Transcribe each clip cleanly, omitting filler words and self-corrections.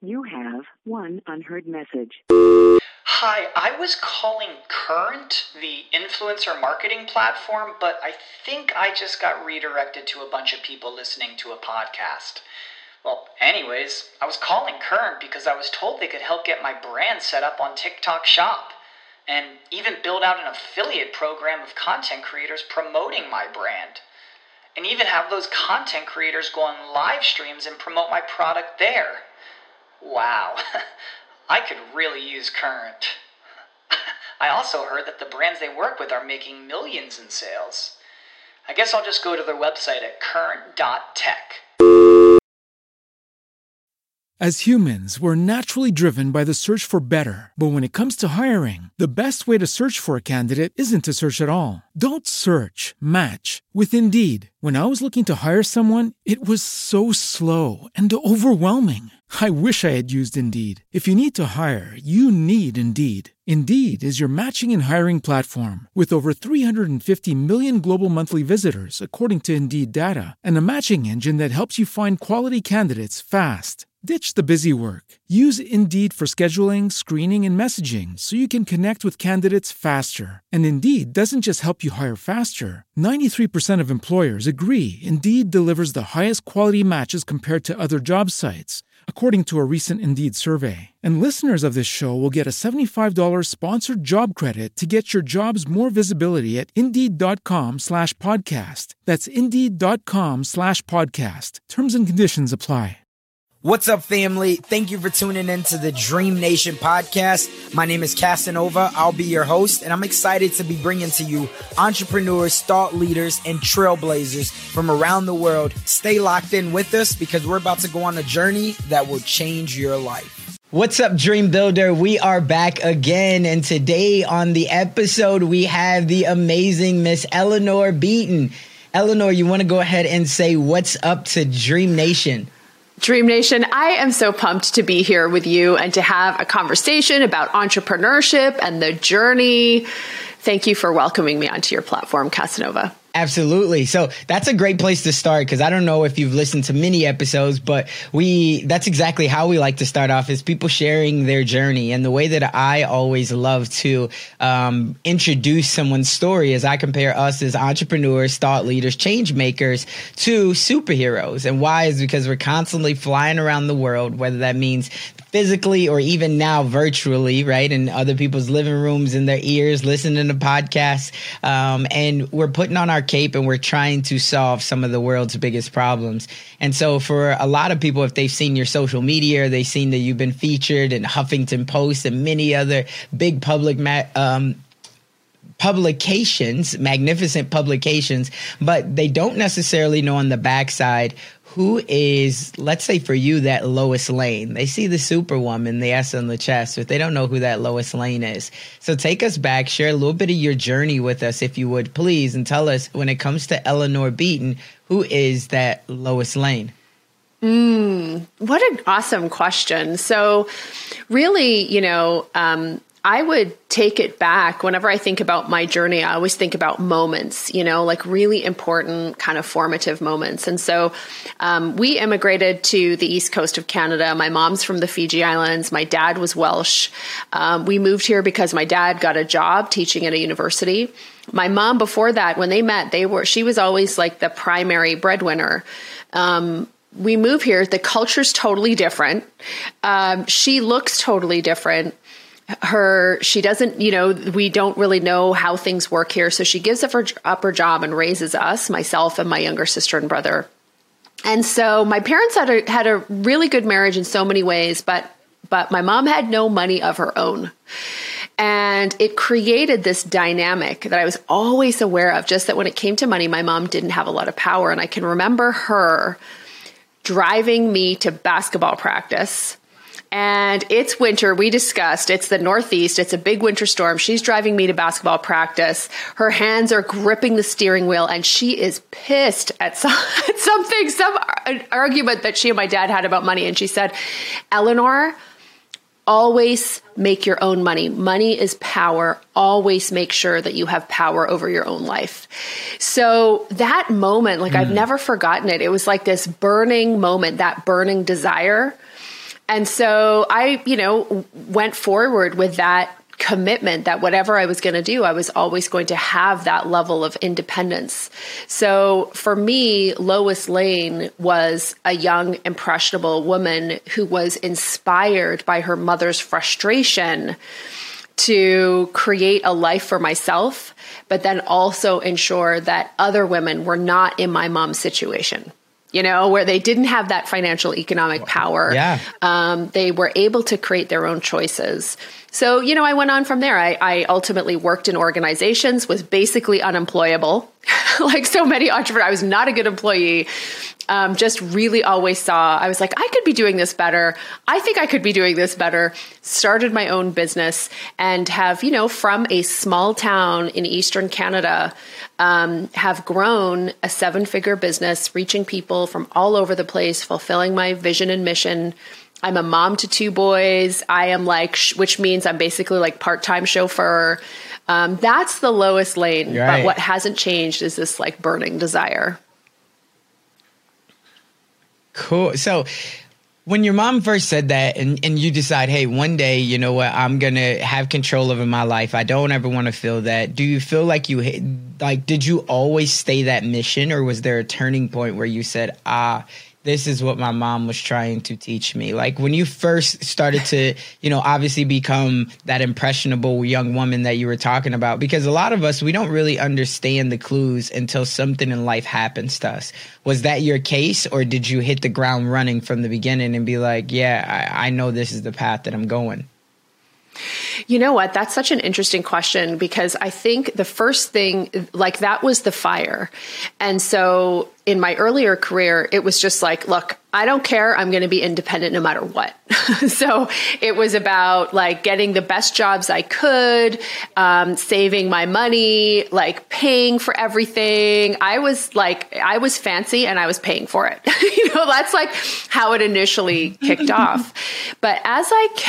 You have one unheard message. Hi, I was calling Current, the influencer marketing platform, but I think I just got redirected to a bunch of people listening to a podcast. Well, anyways, I was calling Current because I was told they could help get my brand set up on TikTok Shop and even build out an affiliate program of content creators promoting my brand. And even have those content creators go on live streams and promote my product there. Wow, I could really use Current. I also heard that the brands they work with are making millions in sales. I guess I'll just go to their website at current.tech. As humans, we're naturally driven by the search for better. But when it comes to hiring, the best way to search for a candidate isn't to search at all. Don't search, match with Indeed. When I was looking to hire someone, it was so slow and overwhelming. I wish I had used Indeed. If you need to hire, you need Indeed. Indeed is your matching and hiring platform with over 350 million global monthly visitors, according to Indeed data, and a matching engine that helps you find quality candidates fast. Ditch the busy work. Use Indeed for scheduling, screening, and messaging so you can connect with candidates faster. And Indeed doesn't just help you hire faster. 93% of employers agree Indeed delivers the highest quality matches compared to other job sites, according to a recent Indeed survey. And listeners of this show will get a $75 sponsored job credit to get your jobs more visibility at Indeed.com/podcast. That's Indeed.com/podcast. Terms and conditions apply. What's up, family? Thank you for tuning in to the Dream Nation podcast. My name is Casanova. I'll be your host, and I'm excited to be bringing to you entrepreneurs, thought leaders, and trailblazers from around the world. Stay locked in with us because we're about to go on a journey that will change your life. What's up, Dream Builder? We are back again, and today on the episode, we have the amazing Miss Eleanor Beaton. Eleanor, you want to go ahead and say what's up to Dream Nation? Dream Nation, I am so pumped to be here with you and to have a conversation about entrepreneurship and the journey. Thank you for welcoming me onto your platform, Casanova. Absolutely. So that's a great place to start because I don't know if you've listened to many episodes, but that's exactly how we like to start off is people sharing their journey. And the way that I always love to introduce someone's story is I compare us as entrepreneurs, thought leaders, change makers to superheroes. And why is because we're constantly flying around the world, whether that means physically or even now virtually, right? In other people's living rooms, in their ears, listening to podcasts. And we're putting on our cape and we're trying to solve some of the world's biggest problems. And so for a lot of people, if they've seen your social media, they've seen that you've been featured in Huffington Post and many other big publications, magnificent publications, but they don't necessarily know on the backside who is, let's say for you, that Lois Lane. They see the Superwoman, the S on the chest, but they don't know who that Lois Lane is. So take us back, share a little bit of your journey with us, if you would, please, and tell us, when it comes to Eleanor Beaton, who is that Lois Lane? What an awesome question. So really, I would take it back. Whenever I think about my journey, I always think about moments, like really important kind of formative moments. And so we immigrated to the east coast of Canada. My mom's from the Fiji Islands. My dad was Welsh. We moved here because my dad got a job teaching at a university. My mom, before that, when they met, she was always like the primary breadwinner. We move here. The culture's totally different. She looks totally different. She doesn't, we don't really know how things work here. So she gives up her job and raises us, myself and my younger sister and brother. And so my parents had a really good marriage in so many ways, but my mom had no money of her own. And it created this dynamic that I was always aware of, just that when it came to money, my mom didn't have a lot of power. And I can remember her driving me to basketball practice. And it's winter. We discussed it's the Northeast. It's a big winter storm. She's driving me to basketball practice. Her hands are gripping the steering wheel and she is pissed at some argument that she and my dad had about money. And she said, Eleanor, always make your own money. Money is power. Always make sure that you have power over your own life. So that moment, I've never forgotten it. It was like this burning moment, that burning desire. And so I, went forward with that commitment that whatever I was going to do, I was always going to have that level of independence. So for me, Lois Lane was a young, impressionable woman who was inspired by her mother's frustration to create a life for myself, but then also ensure that other women were not in my mom's situation. Where they didn't have that financial economic power. Yeah. They were able to create their own choices. So, I went on from there. I ultimately worked in organizations, was basically unemployable. Like so many entrepreneurs, I was not a good employee. Just really always saw, I was like, I could be doing this better. I think I could be doing this better. Started my own business and have, from a small town in Eastern Canada, have grown a 7-figure business, reaching people from all over the place, fulfilling my vision and mission. I'm a mom to 2 boys. I am which means I'm basically like part-time chauffeur. That's the Lois Lane. Right. But what hasn't changed is this like burning desire. Cool. So when your mom first said that and you decide, hey, one day, you know what, I'm going to have control over my life. I don't ever want to feel that. Do you feel like did you always stay that mission, or was there a turning point where you said, this is what my mom was trying to teach me? Like when you first started to, obviously become that impressionable young woman that you were talking about, because a lot of us, we don't really understand the clues until something in life happens to us. Was that your case, or did you hit the ground running from the beginning and be like, yeah, I know this is the path that I'm going? You know what? That's such an interesting question, because I think the first thing, like that was the fire. And so in my earlier career, it was just like, look, I don't care. I'm going to be independent no matter what. So it was about like getting the best jobs I could, saving my money, like paying for everything. I was fancy and I was paying for it. That's like how it initially kicked off. But as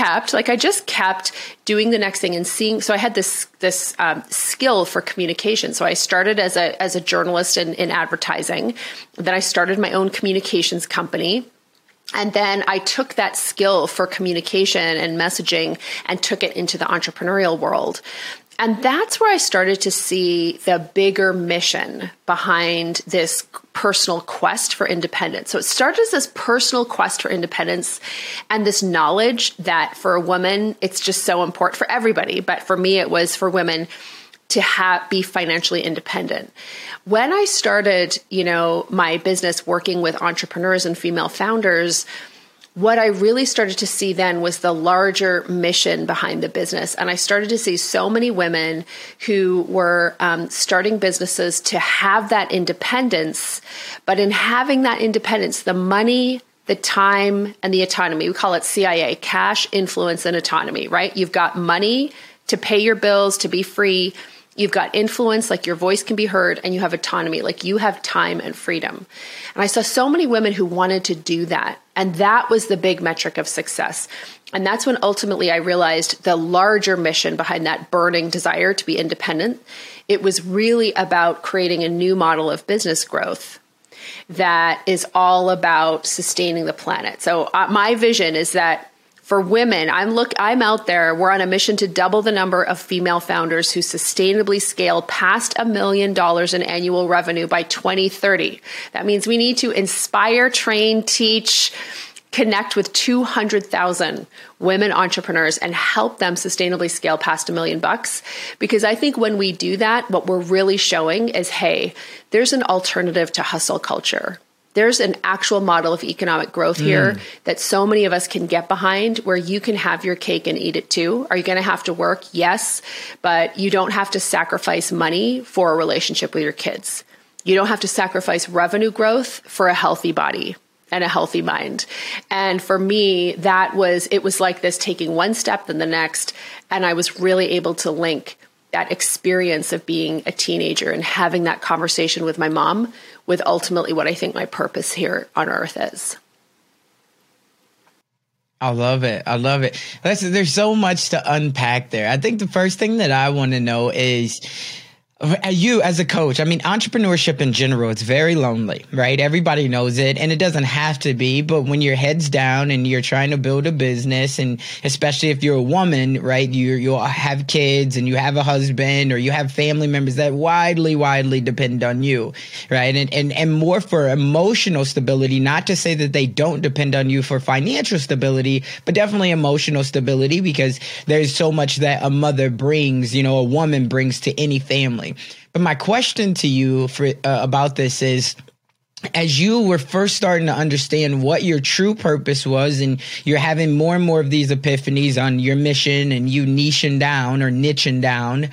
I just kept doing the next thing and seeing, so I had this skill for communication. So I started as a journalist in advertising. Then I started my own communications company. And then I took that skill for communication and messaging and took it into the entrepreneurial world. And that's where I started to see the bigger mission behind this personal quest for independence. So it started as this personal quest for independence and this knowledge that for a woman, it's just so important for everybody. But for me, it was for women to be financially independent. When I started, my business working with entrepreneurs and female founders, what I really started to see then was the larger mission behind the business. And I started to see so many women who were starting businesses to have that independence. But in having that independence, the money, the time, and the autonomy, we call it CIA, cash, influence, and autonomy, right? You've got money to pay your bills, to be free. You've got influence, like your voice can be heard, and you have autonomy, like you have time and freedom. And I saw so many women who wanted to do that. And that was the big metric of success. And that's when ultimately I realized the larger mission behind that burning desire to be independent. It was really about creating a new model of business growth that is all about sustaining the planet. So my vision is that for women, I'm out there. We're on a mission to double the number of female founders who sustainably scale past $1 million in annual revenue by 2030. That means we need to inspire, train, teach, connect with 200,000 women entrepreneurs and help them sustainably scale past $1 million. Because I think when we do that, what we're really showing is, hey, there's an alternative to hustle culture. There's an actual model of economic growth here that so many of us can get behind, where you can have your cake and eat it too. Are you going to have to work? Yes, but you don't have to sacrifice money for a relationship with your kids. You don't have to sacrifice revenue growth for a healthy body and a healthy mind. And for me, it was like this, taking one step then the next. And I was really able to link that experience of being a teenager and having that conversation with my mom with ultimately what I think my purpose here on earth is. I love it. I love it. There's so much to unpack there. I think the first thing that I want to know is, You as a coach, I mean, entrepreneurship in general, it's very lonely, right? Everybody knows it, and it doesn't have to be. But when your head's down and you're trying to build a business, and especially if you're a woman, right, you'll have kids and you have a husband or you have family members that widely depend on you, right? And more for emotional stability, not to say that they don't depend on you for financial stability, but definitely emotional stability, because there's so much that a mother brings, a woman brings to any family. But my question to you about this is, as you were first starting to understand what your true purpose was, and you're having more and more of these epiphanies on your mission, and you niching down,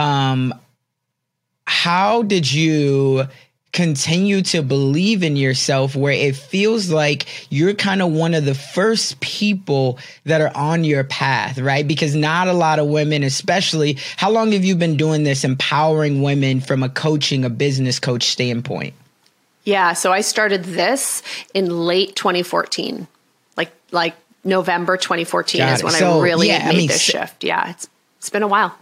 how did you continue to believe in yourself, where it feels like you're kind of one of the first people that are on your path, right? Because not a lot of women, especially, how long have you been doing this, empowering women from a business coach standpoint? Yeah, so I started this in late 2014, like November 2014 is when I really made this shift. Yeah, it's been a while.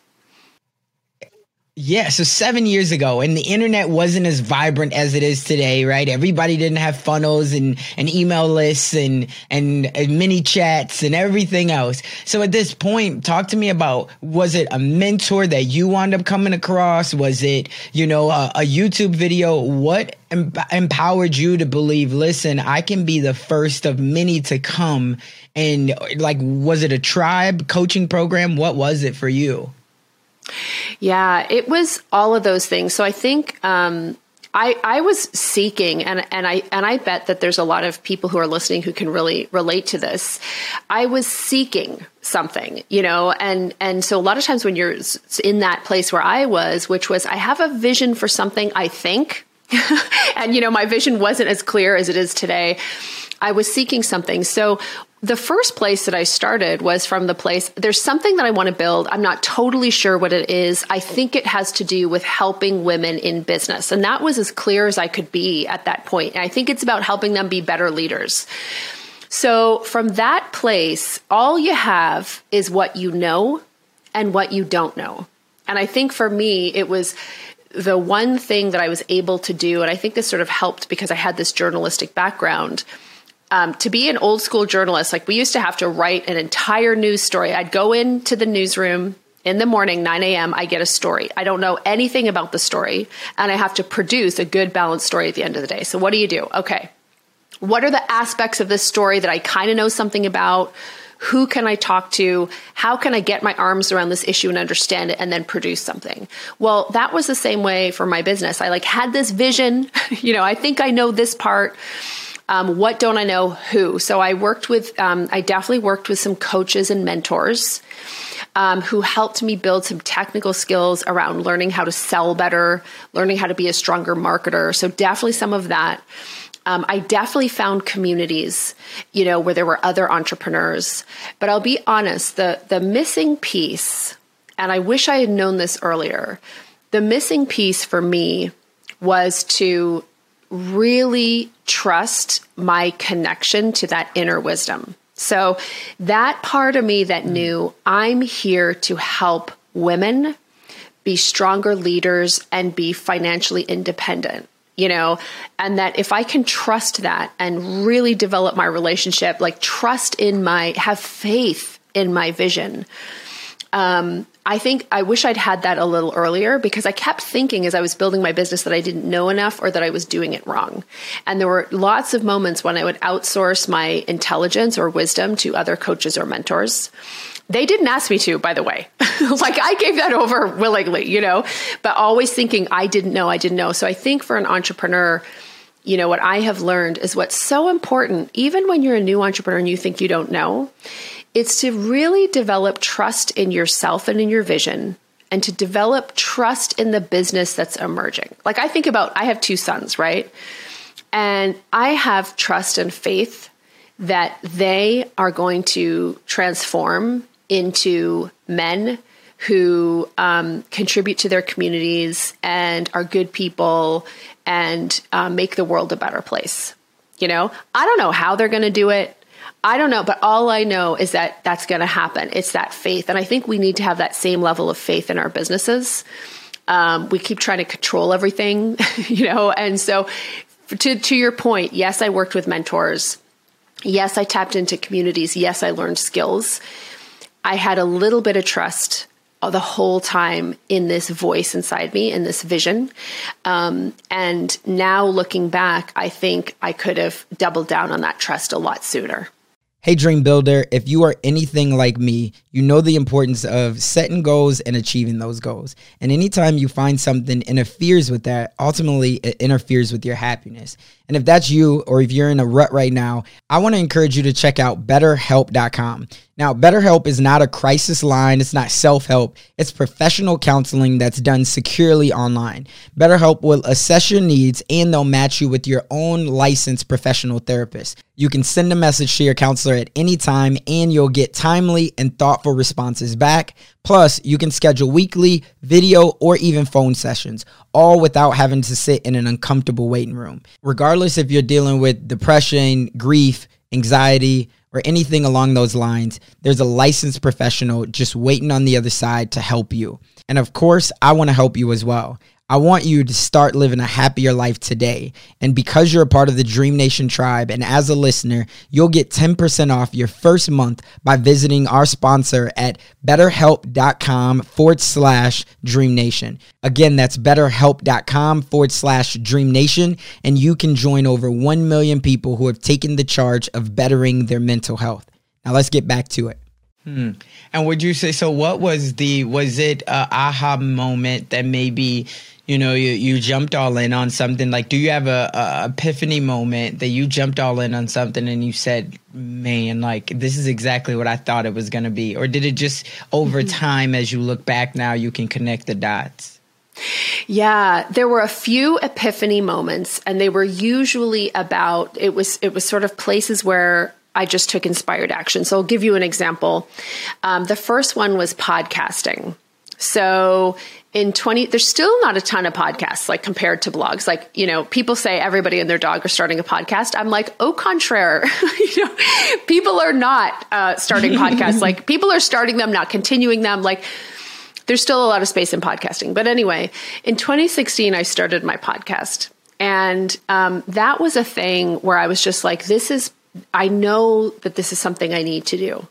Yeah, so 7 years ago, and the internet wasn't as vibrant as it is today, right? Everybody didn't have funnels and email lists and mini chats and everything else. So at this point, talk to me about, was it a mentor that you wound up coming across? Was it, a YouTube video? What empowered you to believe, listen, I can be the first of many to come? And was it a tribe coaching program? What was it for you? Yeah, it was all of those things. So I think I was seeking, and I bet that there's a lot of people who are listening who can really relate to this. I was seeking something, and so a lot of times when you're in that place where I was, which was, I have a vision for something, I think, and my vision wasn't as clear as it is today. I was seeking something. So the first place that I started was from the place, there's something that I want to build. I'm not totally sure what it is. I think it has to do with helping women in business. And that was as clear as I could be at that point. And I think it's about helping them be better leaders. So from that place, all you have is what you know and what you don't know. And I think for me, it was the one thing that I was able to do. And I think this sort of helped because I had this journalistic background. To be an old school journalist, we used to have to write an entire news story. I'd go into the newsroom in the morning, 9 a.m., I get a story. I don't know anything about the story, and I have to produce a good balanced story at the end of the day. So what do you do? Okay, what are the aspects of this story that I kind of know something about? Who can I talk to? How can I get my arms around this issue and understand it and then produce something? Well, that was the same way for my business. I had this vision, I think I know this part. What don't I know? Who? So I definitely worked with some coaches and mentors who helped me build some technical skills around learning how to sell better, learning how to be a stronger marketer. So definitely some of that. I definitely found communities, where there were other entrepreneurs. But I'll be honest, the missing piece, and I wish I had known this earlier, the missing piece for me was to really trust my connection to that inner wisdom. So that part of me that knew I'm here to help women be stronger leaders and be financially independent, and that if I can trust that and really develop my relationship, have faith in my vision. I think I wish I'd had that a little earlier, because I kept thinking as I was building my business that I didn't know enough or that I was doing it wrong. And there were lots of moments when I would outsource my intelligence or wisdom to other coaches or mentors. They didn't ask me to, by the way. I gave that over willingly, but always thinking I didn't know. So I think for an entrepreneur, what I have learned is what's so important, even when you're a new entrepreneur and you think you don't know, it's to really develop trust in yourself and in your vision, and to develop trust in the business that's emerging. I think about, I have 2 sons, right? And I have trust and faith that they are going to transform into men who contribute to their communities and are good people and make the world a better place. I don't know how they're going to do it. I don't know, but all I know is that that's going to happen. It's that faith. And I think we need to have that same level of faith in our businesses. We keep trying to control everything, and so to your point, yes, I worked with mentors. Yes, I tapped into communities. Yes, I learned skills. I had a little bit of trust the whole time in this voice inside me, in this vision. And now looking back, I think I could have doubled down on that trust a lot sooner. Hey, Dream Builder, if you are anything like me, you know the importance of setting goals and achieving those goals. And anytime you find something interferes with that, ultimately it interferes with your happiness. And if that's you, or if you're in a rut right now, I want to encourage you to check out BetterHelp.com. Now, BetterHelp is not a crisis line. It's not self-help. It's professional counseling that's done securely online. BetterHelp will assess your needs, and they'll match you with your own licensed professional therapist. You can send a message to your counselor at any time, and you'll get timely and thoughtful responses back. Plus, you can schedule weekly, video, or even phone sessions, all without having to sit in an uncomfortable waiting room. Regardless if you're dealing with depression, grief, anxiety, or anything along those lines, there's a licensed professional just waiting on the other side to help you. And of course, I want to help you as well. I want you to start living a happier life today. And because you're a part of the Dream Nation tribe, and as a listener, you'll get 10% off your first month by visiting our sponsor at betterhelp.com/Dream Nation. Again, that's betterhelp.com/Dream Nation. And you can join over 1 million people who have taken the charge of bettering their mental health. Now let's get back to it. And would you say, so what was it a aha moment that maybe, you jumped all in on something? Like, do you have a epiphany moment that you jumped all in on something and you said, man, like, this is exactly what I thought it was going to be? Or did it just over time, as you look back now, you can connect the dots? Yeah, there were a few epiphany moments, and they were usually about, it was sort of places where I just took inspired action. So I'll give you an example. The first one was podcasting. So there's still not a ton of podcasts, like compared to blogs. Like, people say everybody and their dog are starting a podcast. I'm like, au contraire. People are not starting podcasts. Like, people are starting them, not continuing them. Like, there's still a lot of space in podcasting. But anyway, in 2016, I started my podcast. And that was a thing where I was just like, I know that this is something I need to do.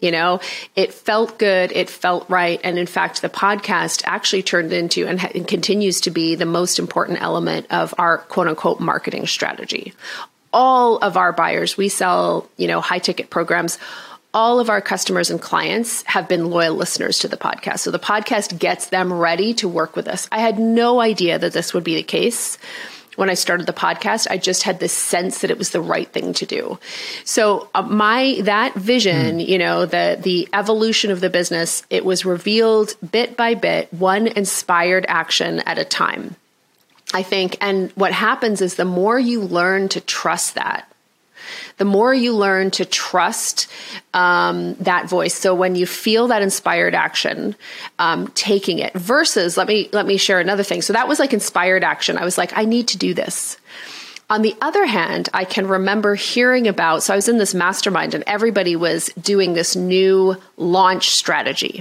It felt good. It felt right. And in fact, the podcast actually turned into and continues to be the most important element of our quote unquote marketing strategy. All of our buyers, we sell, high ticket programs. All of our customers and clients have been loyal listeners to the podcast. So the podcast gets them ready to work with us. I had no idea that this would be the case. When I started the podcast, I just had this sense that it was the right thing to do. So that vision, the evolution of the business, it was revealed bit by bit, one inspired action at a time, I think. And what happens is the more you learn to trust that, the more you learn to trust that voice. So when you feel that inspired action, taking it versus, let me share another thing. So that was like inspired action. I was like, I need to do this. On the other hand, I can remember hearing about, so I was in this mastermind and everybody was doing this new launch strategy.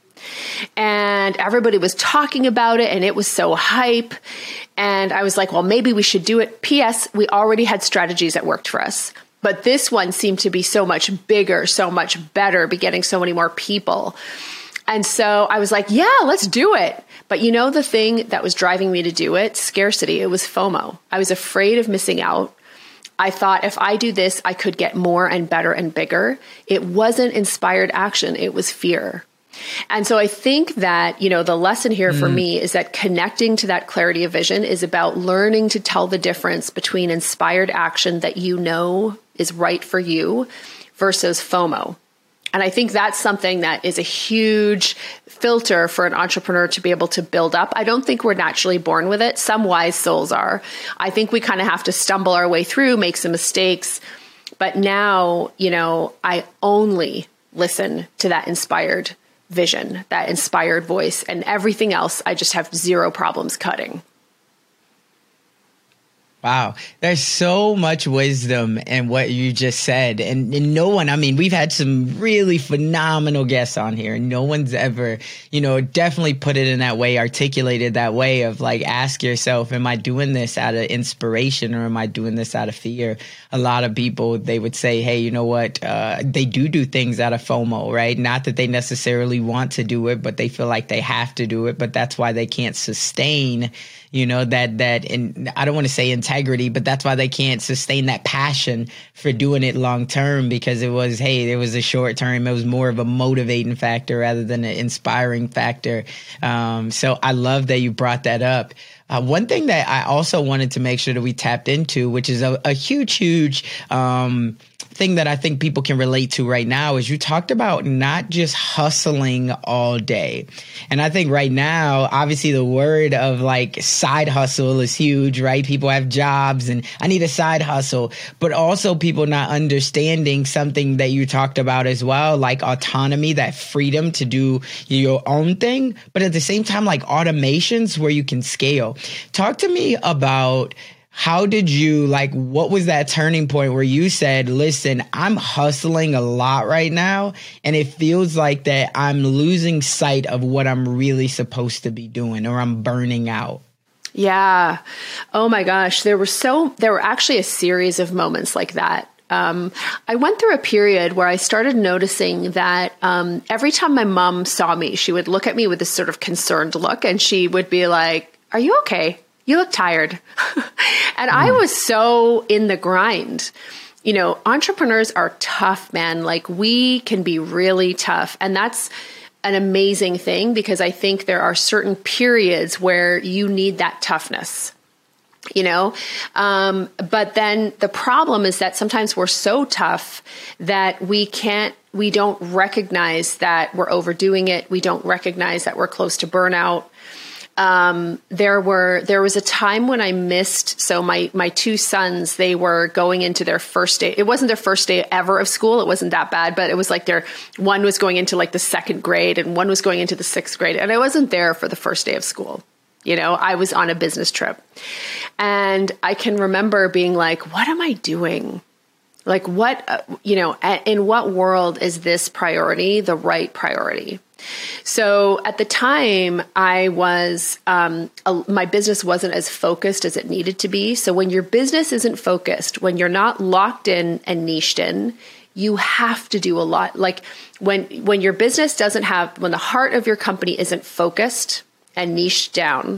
And everybody was talking about it and it was so hype. And I was like, well, maybe we should do it. P.S. We already had strategies that worked for us. But this one seemed to be so much bigger, so much better, be getting so many more people. And so I was like, yeah, let's do it. But the thing that was driving me to do it, scarcity, it was FOMO. I was afraid of missing out. I thought if I do this, I could get more and better and bigger. It wasn't inspired action. It was fear. And so I think that, the lesson here for me is that connecting to that clarity of vision is about learning to tell the difference between inspired action that is right for you versus FOMO. And I think that's something that is a huge filter for an entrepreneur to be able to build up. I don't think we're naturally born with it. Some wise souls are. I think we kind of have to stumble our way through, make some mistakes. But now, I only listen to that inspired vision, that inspired voice, and everything else I just have zero problems cutting. Wow. There's so much wisdom in what you just said. And no one, I mean, we've had some really phenomenal guests on here. No one's ever, definitely put it in that way, articulated that way of like, ask yourself, am I doing this out of inspiration or am I doing this out of fear? A lot of people, they would say, hey, you know what? They do things out of FOMO, right? Not that they necessarily want to do it, but they feel like they have to do it. But that's why they can't sustain that, and I don't want to say integrity, but that's why they can't sustain that passion for doing it long term, because it was a short term. It was more of a motivating factor rather than an inspiring factor. So I love that you brought that up. One thing that I also wanted to make sure that we tapped into, which is a huge thing that I think people can relate to right now, is you talked about not just hustling all day. And I think right now, obviously the word of like side hustle is huge, right? People have jobs and I need a side hustle, but also people not understanding something that you talked about as well, like autonomy, that freedom to do your own thing, but at the same time, like automations where you can scale. Talk to me about how did you, what was that turning point where you said, listen, I'm hustling a lot right now, and it feels like that I'm losing sight of what I'm really supposed to be doing, or I'm burning out? Yeah. Oh my gosh. There were actually a series of moments like that. I went through a period where I started noticing that every time my mom saw me, she would look at me with this sort of concerned look, and she would be like, "Are you okay? You look tired." And I was so in the grind. Entrepreneurs are tough, man. Like, we can be really tough. And that's an amazing thing, because I think there are certain periods where you need that toughness. But then the problem is that sometimes we're so tough that we don't recognize that we're overdoing it. We don't recognize that we're close to burnout. There was a time when I missed, so my two sons, they were going into their first day. It wasn't their first day ever of school. It wasn't that bad, but it was like one was going into like the second grade and one was going into the sixth grade. And I wasn't there for the first day of school. I was on a business trip, and I can remember being like, what am I doing? Like, what, in what world is this priority the right priority? So at the time, I was, my business wasn't as focused as it needed to be. So when your business isn't focused, when you're not locked in and niched in, you have to do a lot. Like when your business when the heart of your company isn't focused and niched down,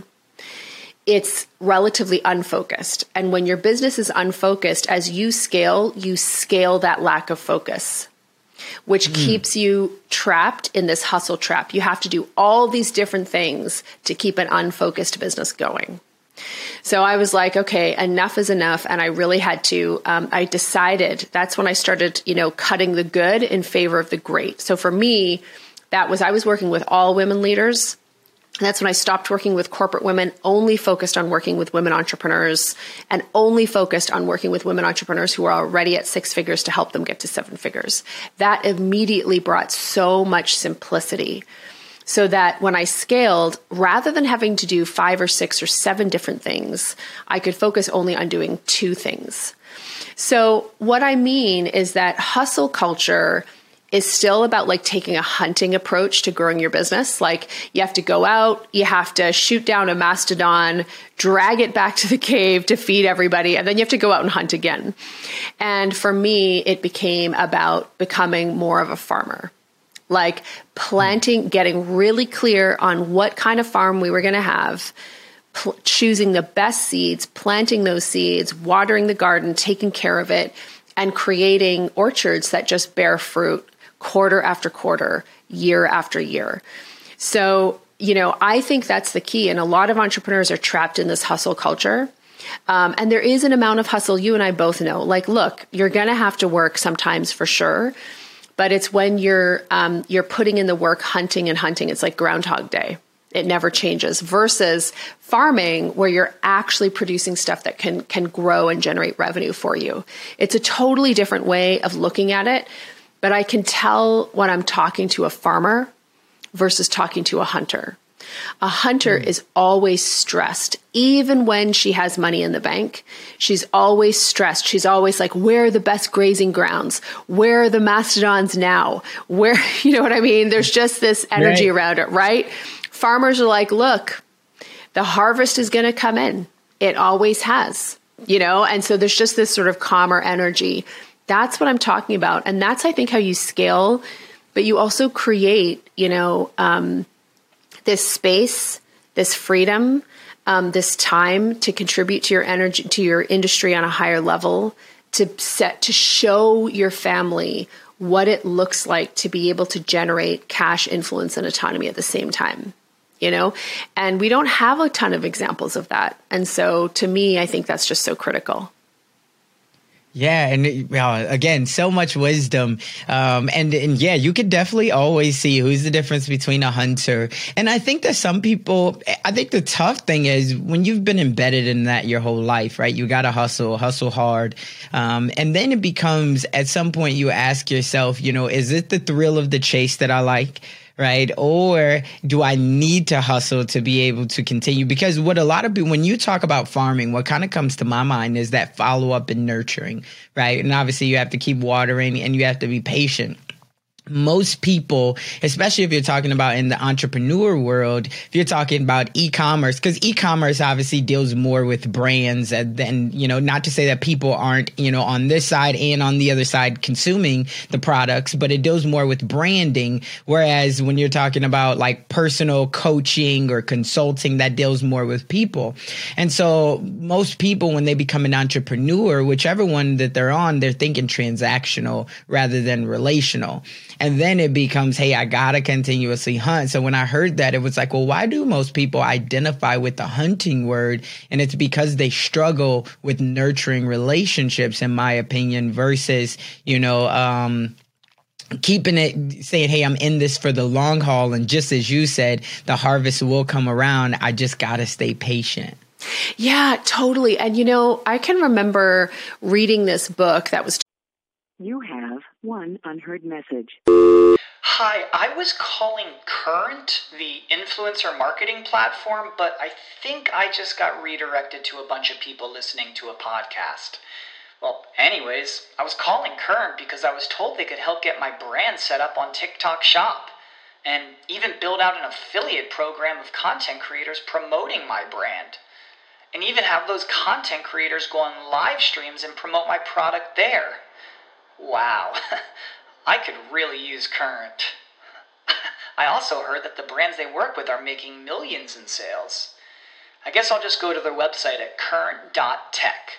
it's relatively unfocused. And when your business is unfocused, as you scale that lack of focus, which keeps you trapped in this hustle trap. You have to do all these different things to keep an unfocused business going. So I was like, okay, enough is enough. And I really had to, I decided, that's when I started, cutting the good in favor of the great. So for me, I was working with all women leaders. That's when I stopped working with corporate women, only focused on working with women entrepreneurs, and only focused on working with women entrepreneurs who are already at 6 figures to help them get to 7 figures. That immediately brought so much simplicity, so that when I scaled, rather than having to do 5 or 6 or 7 different things, I could focus only on doing 2 things. So what I mean is that hustle culture is still about like taking a hunting approach to growing your business. Like, you have to go out, you have to shoot down a mastodon, drag it back to the cave to feed everybody, and then you have to go out and hunt again. And for me, it became about becoming more of a farmer, like planting, getting really clear on what kind of farm we were going to have, choosing the best seeds, planting those seeds, watering the garden, taking care of it, and creating orchards that just bear fruit quarter after quarter, year after year. So, I think that's the key. And a lot of entrepreneurs are trapped in this hustle culture. And there is an amount of hustle. You and I both know, like, look, you're going to have to work sometimes for sure. But it's when you're putting in the work, hunting. It's like Groundhog Day. It never changes, versus farming, where you're actually producing stuff that can grow and generate revenue for you. It's a totally different way of looking at it, but I can tell when I'm talking to a farmer versus talking to a hunter. A hunter is always stressed. Even when she has money in the bank, she's always stressed. She's always like, where are the best grazing grounds? Where are the mastodons now? Where, you know what I mean? There's just this energy around it, right? Farmers are like, look, the harvest is going to come in. It always has, you know? And so there's just this sort of calmer energy. That's what I'm talking about. And that's, I think, how you scale, but you also create, you know, this space, this freedom, this time to contribute to your energy, to your industry on a higher level, to show your family what it looks like to be able to generate cash, influence, and autonomy at the same time, you know? And we don't have a ton of examples of that. And so to me, I think that's just so critical. Yeah. And again, so much wisdom. And yeah, you could definitely always see who's the difference between a hunter. And I think that some people, I think the tough thing is when you've been embedded in that your whole life, right? You got to hustle hard. And then it becomes, at some point you ask yourself, you know, is it the thrill of the chase that I like? Right? Or do I need to hustle to be able to continue? Because what a lot of people, when you talk about farming, what kind of comes to my mind is that follow up and nurturing, right? And obviously you have to keep watering and you have to be patient. Most people, especially if you're talking about in the entrepreneur world, if you're talking about e-commerce, because e-commerce obviously deals more with brands and then, you know, not to say that people aren't, you know, on this side and on the other side consuming the products, but it deals more with branding. Whereas when you're talking about like personal coaching or consulting, that deals more with people. And so most people, when they become an entrepreneur, whichever one that they're on, they're thinking transactional rather than relational. And then it becomes, hey, I got to continuously hunt. So when I heard that, it was like, well, why do most people identify with the hunting word? And it's because they struggle with nurturing relationships, in my opinion, versus, you know, keeping it, saying, hey, I'm in this for the long haul. And just as you said, the harvest will come around. I just got to stay patient. Yeah, totally. And, you know, I can remember reading this book that was. You have one unheard message. Hi, I was calling Current, the influencer marketing platform, but I think I just got redirected to a bunch of people listening to a podcast. Well, anyways, I was calling Current because I was told they could help get my brand set up on TikTok Shop and even build out an affiliate program of content creators promoting my brand. And even have those content creators go on live streams and promote my product there. Wow, I could really use Current. I also heard that the brands they work with are making millions in sales. I guess I'll just go to their website at current.tech.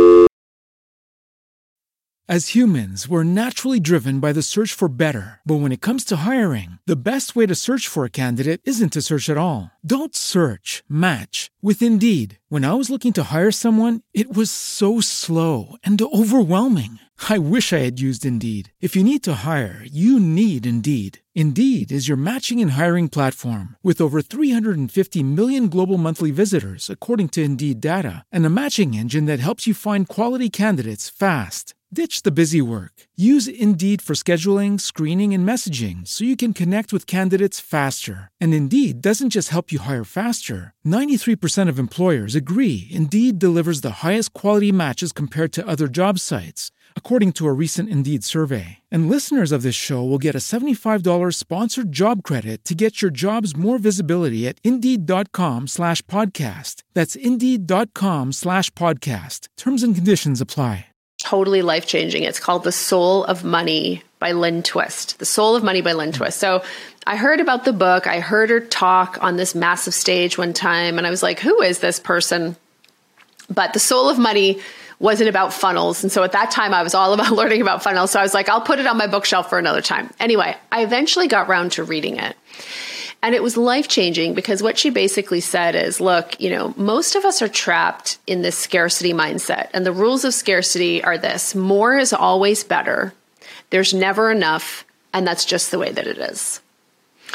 As humans, we're naturally driven by the search for better. But when it comes to hiring, the best way to search for a candidate isn't to search at all. Don't search, match with Indeed. When I was looking to hire someone, it was so slow and overwhelming. I wish I had used Indeed. If you need to hire, you need Indeed. Indeed is your matching and hiring platform with over 350 million global monthly visitors, according to Indeed data, and a matching engine that helps you find quality candidates fast. Ditch the busy work. Use Indeed for scheduling, screening, and messaging so you can connect with candidates faster. And Indeed doesn't just help you hire faster. 93% of employers agree Indeed delivers the highest quality matches compared to other job sites, according to a recent Indeed survey. And listeners of this show will get a $75 sponsored job credit to get your jobs more visibility at Indeed.com/podcast. That's Indeed.com/podcast. Terms and conditions apply. Totally life-changing. It's called The Soul of Money by Lynn Twist. The Soul of Money by Lynn Twist. So I heard about the book. I heard her talk on this massive stage one time, and I was like, who is this person? But The Soul of Money wasn't about funnels. And so at that time, I was all about learning about funnels. So I was like, I'll put it on my bookshelf for another time. Anyway, I eventually got around to reading it. And it was life-changing because what she basically said is, look, you know, most of us are trapped in this scarcity mindset. And the rules of scarcity are this: more is always better. There's never enough. And that's just the way that it is.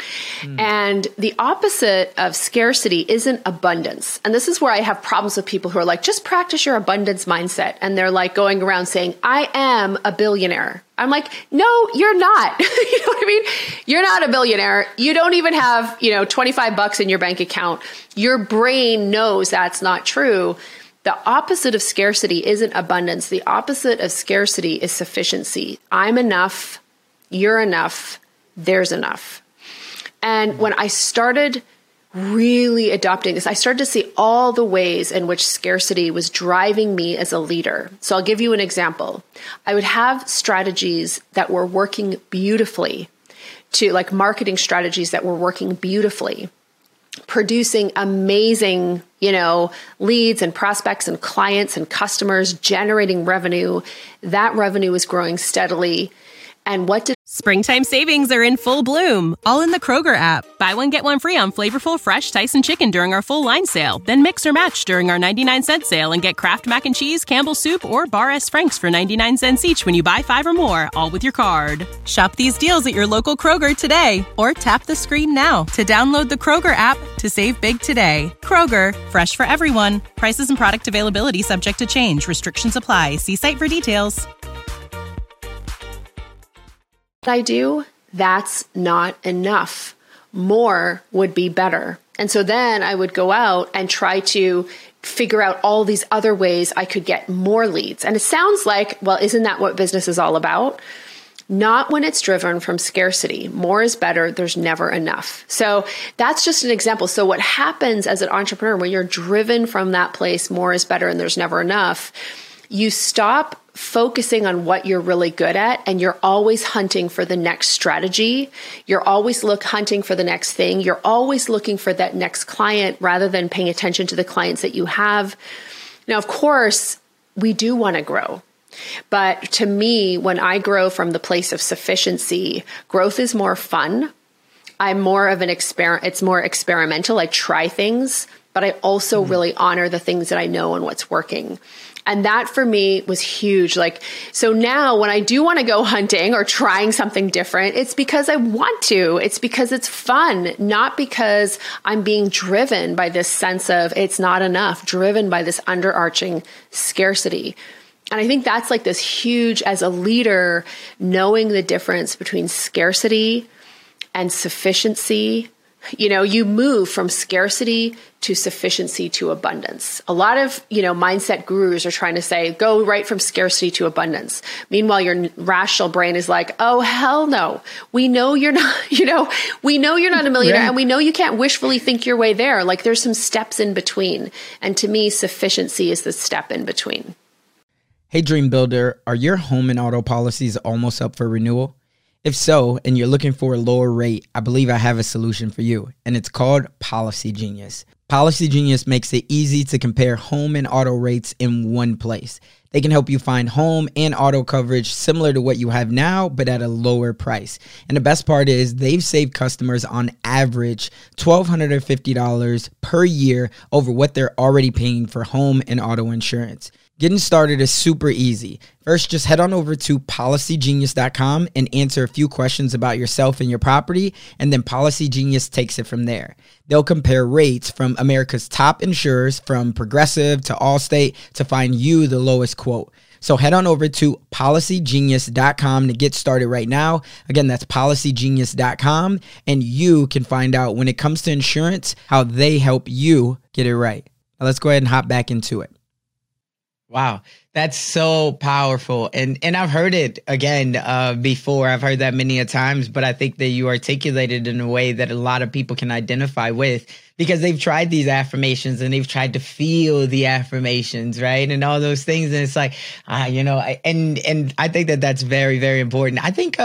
And the opposite of scarcity isn't abundance. And this is where I have problems with people who are like, just practice your abundance mindset. And they're like going around saying, I am a billionaire. I'm like, no, you're not. You know what I mean? You're not a billionaire. You don't even have, $25 in your bank account. Your brain knows that's not true. The opposite of scarcity isn't abundance. The opposite of scarcity is sufficiency. I'm enough. You're enough. There's enough. And when I started really adopting this, I started to see all the ways in which scarcity was driving me as a leader. So I'll give you an example. I would have strategies that were working beautifully, like marketing strategies that were working beautifully, producing amazing, leads and prospects and clients and customers, generating revenue. That revenue was growing steadily. And what did Springtime savings are in full bloom, all in the Kroger app. Buy one, get one free on flavorful fresh Tyson chicken during our full line sale. Then mix or match during our 99-cent sale and get Kraft Mac and Cheese, Campbell's Soup, or Bar S. Frank's for 99 cents each when you buy 5 or more, all with your card. Shop these deals at your local Kroger today, or tap the screen now to download the Kroger app to save big today. Kroger, fresh for everyone. Prices and product availability subject to change. Restrictions apply. See site for details. I do, that's not enough. More would be better. And so then I would go out and try to figure out all these other ways I could get more leads. And it sounds like, well, isn't that what business is all about? Not when it's driven from scarcity. More is better. There's never enough. So that's just an example. So what happens as an entrepreneur when you're driven from that place, more is better and there's never enough, you stop focusing on what you're really good at, and you're always hunting for the next strategy. You're always hunting for the next thing. You're always looking for that next client rather than paying attention to the clients that you have. Now, of course, we do want to grow. But to me, when I grow from the place of sufficiency, growth is more fun. I'm more of it's more experimental. I try things, but I also really honor the things that I know and what's working. And that for me was huge. So now when I do want to go hunting or trying something different, it's because I want to. It's because it's fun, not because I'm being driven by this sense of it's not enough, driven by this underarching scarcity. And I think that's this huge, as a leader, knowing the difference between scarcity and sufficiency. You move from scarcity to sufficiency to abundance. A lot of, mindset gurus are trying to say, go right from scarcity to abundance. Meanwhile, your rational brain is like, oh, hell no. We know you're not, we know you're not a millionaire and we know you can't wishfully think your way there. There's some steps in between. And to me, sufficiency is the step in between. Hey, Dream Builder, are your home and auto policies almost up for renewal? If so, and you're looking for a lower rate, I believe I have a solution for you, and it's called Policy Genius. Policy Genius makes it easy to compare home and auto rates in one place. They can help you find home and auto coverage similar to what you have now, but at a lower price. And the best part is they've saved customers on average $1,250 per year over what they're already paying for home and auto insurance. Getting started is super easy. First, just head on over to policygenius.com and answer a few questions about yourself and your property, and then Policy Genius takes it from there. They'll compare rates from America's top insurers, from Progressive to Allstate, to find you the lowest quote. So head on over to policygenius.com to get started right now. Again, that's policygenius.com, and you can find out when it comes to insurance, how they help you get it right. Now let's go ahead and hop back into it. Wow, that's so powerful. And I've heard it again before. I've heard that many a times, but I think that you articulated in a way that a lot of people can identify with, because they've tried these affirmations and they've tried to feel the affirmations, right? And all those things. And it's like, and I think that that's very, very important. I think,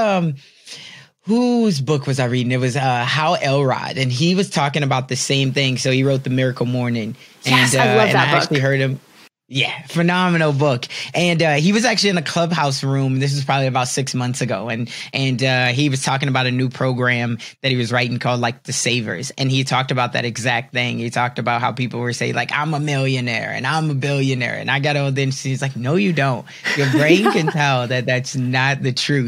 whose book was I reading? It was Hal Elrod, and he was talking about the same thing. So he wrote The Miracle Morning. Yes, I love that book. I actually heard him. Yeah, phenomenal book. And he was actually in a Clubhouse room. This was probably about 6 months ago. And he was talking about a new program that he was writing called The Savers. And he talked about that exact thing. He talked about how people were saying I'm a millionaire and I'm a billionaire and I got all this. He's like, no, you don't. Your brain can tell that that's not the truth.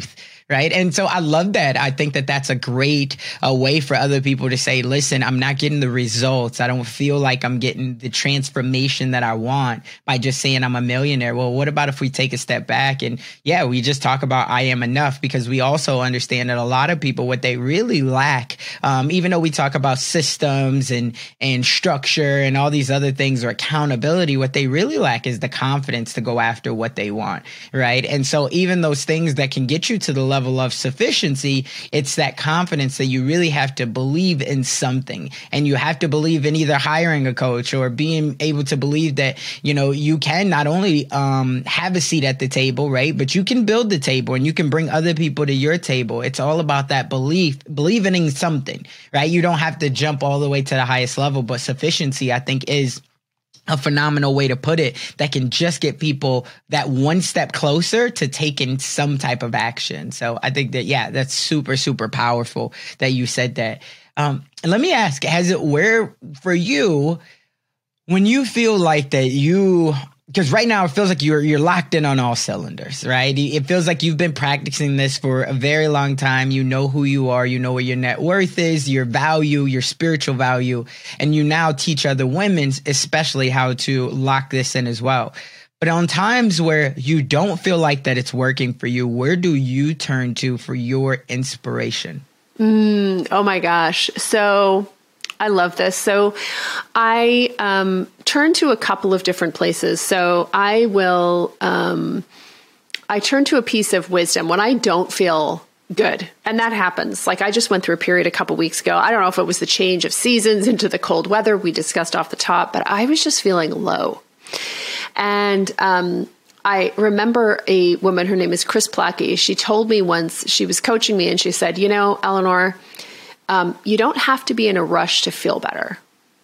Right. And so I love that. I think that that's a great way for other people to say, listen, I'm not getting the results. I don't feel like I'm getting the transformation that I want by just saying I'm a millionaire. Well, what about if we take a step back and we just talk about I am enough, because we also understand that a lot of people, what they really lack, even though we talk about systems and structure and all these other things or accountability, what they really lack is the confidence to go after what they want. Right. And so even those things that can get you to the level of sufficiency, it's that confidence that you really have to believe in something, and you have to believe in either hiring a coach or being able to believe that, you can not only have a seat at the table, right, but you can build the table and you can bring other people to your table. It's all about that believing in something, right? You don't have to jump all the way to the highest level, but sufficiency, I think, is a phenomenal way to put it that can just get people that one step closer to taking some type of action. So I think that, that's super, super powerful that you said that. And let me ask, where for you, when you feel like that because right now it feels like you're locked in on all cylinders, right? It feels like you've been practicing this for a very long time. You know who you are. You know what your net worth is, your value, your spiritual value. And you now teach other women, especially, how to lock this in as well. But on times where you don't feel like that it's working for you, where do you turn to for your inspiration? Oh my gosh. So I love this. So I turn to a couple of different places. So I turn to a piece of wisdom when I don't feel good. And that happens. Like, I just went through a period a couple weeks ago. I don't know if it was the change of seasons into the cold weather we discussed off the top, but I was just feeling low. And I remember a woman, her name is Chris Plackey. She told me once, she was coaching me, and she said, Eleanor, you don't have to be in a rush to feel better.